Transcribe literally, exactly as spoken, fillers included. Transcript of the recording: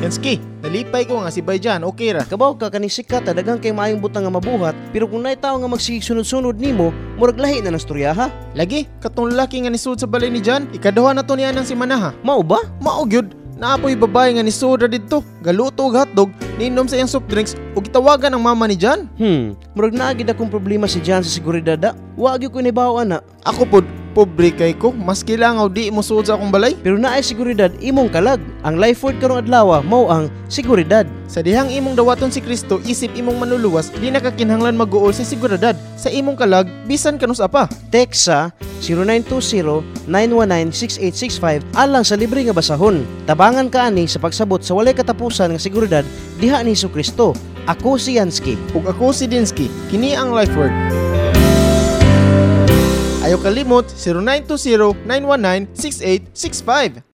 Yansky, nalipay ko nga si Bayjan, okay ra. Kabaw ka kani sikat ta daghang kay maayong butang nga mabuhat, pero kung naay tawo nga magsisunod-sunod nimo, murag lahi na ng storya ha. Lagi, katong laki nga nisud sa balay ni Jan, ikaduha na to niya ng si Manaha. Mao ba? Mao gyud, naapoy babae nga nisud ra didto, galuto og hotdog, niinom sa iyang soft drinks ug gitawagan ang mama ni Jan. Hmm, murag naa gid akong problema si Jan sa seguridad. Wa gyud ko nibaw ana. Ako pod, pobre kay ko, mas kilangaw di mo suod sa akong balay. Pero naay seguridad imong kalag. Ang life word karong adlaw mao ang seguridad. Sa dihang imong dawaton si Kristo, isip imong manluluwas, di nakakinahanglan mag-uol sa seguridad. Sa imong kalag, bisan kanus apa. Text sa zero nine two zero, nine one nine, six eight six five alang sa libre nga basahon. Tabangan ka ani sa pagsabot sa walay katapusan nga seguridad diha ni Kristo. Ako si Yansky. Ug ako si Dinsky, kini ang life word. Ayaw kalimot, zero nine two zero, nine one nine, six eight six five.